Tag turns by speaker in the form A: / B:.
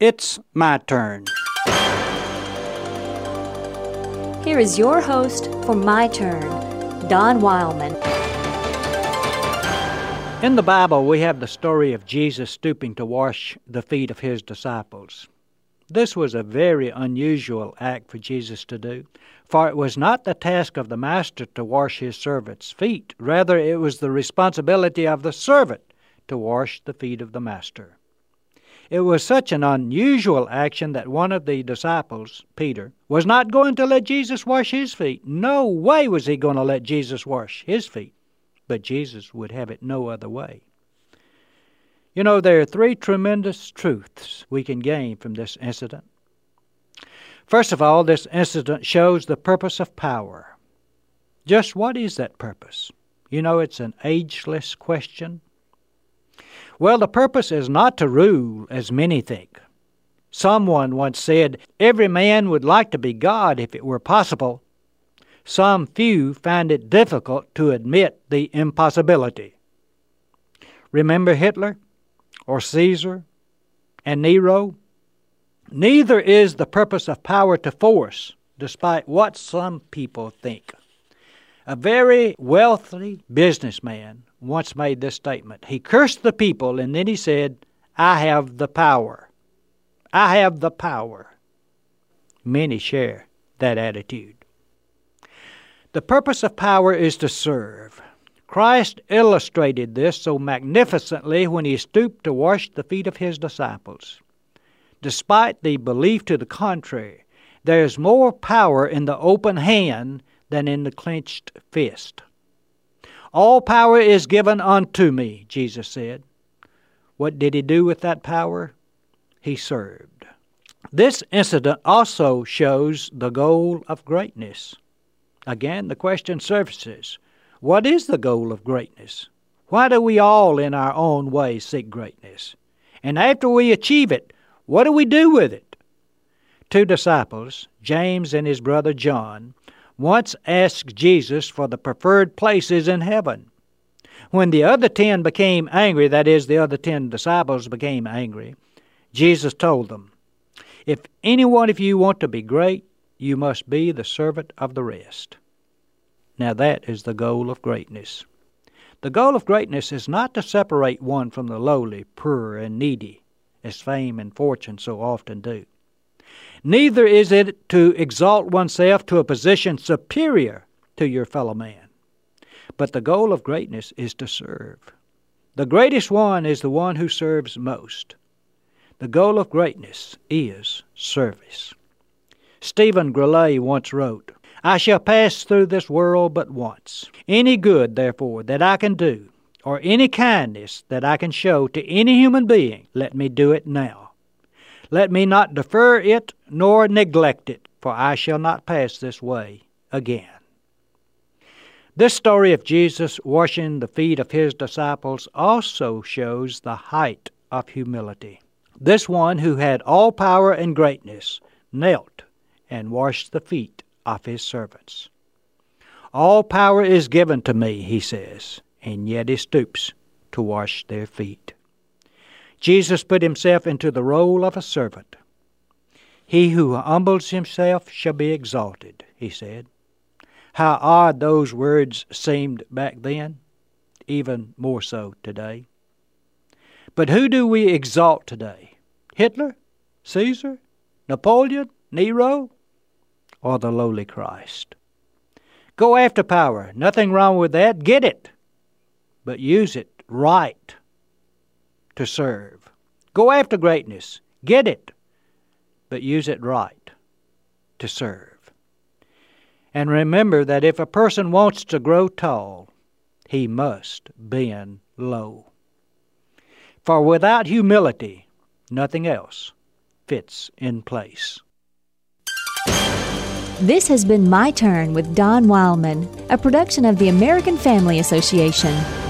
A: It's my turn.
B: Here is your host for My Turn, Don Wildman.
A: In the Bible, we have the story of Jesus stooping to wash the feet of his disciples. This was a very unusual act for Jesus to do, for it was not the task of the master to wash his servant's feet. Rather, it was the responsibility of the servant to wash the feet of the master. It was such an unusual action that one of the disciples, Peter, was not going to let Jesus wash his feet. No way was he going to let Jesus wash his feet. But Jesus would have it no other way. You know, there are three tremendous truths we can gain from this incident. First of all, this incident shows the purpose of power. Just what is that purpose? You know, it's an ageless question. Well, the purpose is not to rule, as many think. Someone once said, every man would like to be God if it were possible. Some few find it difficult to admit the impossibility. Remember Hitler or Caesar and Nero? Neither is the purpose of power to force, despite what some people think. A very wealthy businessman once made this statement. He cursed the people and then he said, I have the power. I have the power. Many share that attitude. The purpose of power is to serve. Christ illustrated this so magnificently when he stooped to wash the feet of his disciples. Despite the belief to the contrary, there is more power in the open hand than in the clenched fist. All power is given unto me, Jesus said. What did he do with that power? He served. This incident also shows the goal of greatness. Again, the question surfaces, what is the goal of greatness? Why do we all in our own way seek greatness? And after we achieve it, what do we do with it? Two disciples, James and his brother John, once asked Jesus for the preferred places in heaven. When the other 10 became angry, that is, the other 10 disciples became angry, Jesus told them, if any one of you want to be great, you must be the servant of the rest. Now that is the goal of greatness. The goal of greatness is not to separate one from the lowly, poor, and needy, as fame and fortune so often do. Neither is it to exalt oneself to a position superior to your fellow man. But the goal of greatness is to serve. The greatest one is the one who serves most. The goal of greatness is service. Stephen Grellet once wrote, I shall pass through this world but once. Any good, therefore, that I can do, or any kindness that I can show to any human being, let me do it now. Let me not defer it nor neglect it, for I shall not pass this way again. This story of Jesus washing the feet of his disciples also shows the height of humility. This one who had all power and greatness knelt and washed the feet of his servants. All power is given to me, he says, and yet he stoops to wash their feet. Jesus put himself into the role of a servant. He who humbles himself shall be exalted, he said. How odd those words seemed back then, even more so today. But who do we exalt today? Hitler? Caesar? Napoleon? Nero? Or the lowly Christ? Go after power. Nothing wrong with that. Get it. But use it right to serve. Go after greatness. Get it. But use it right to serve. And remember that if a person wants to grow tall, he must bend low. For without humility, nothing else fits in place.
B: This has been My Turn with Don Wildman, a production of the American Family Association.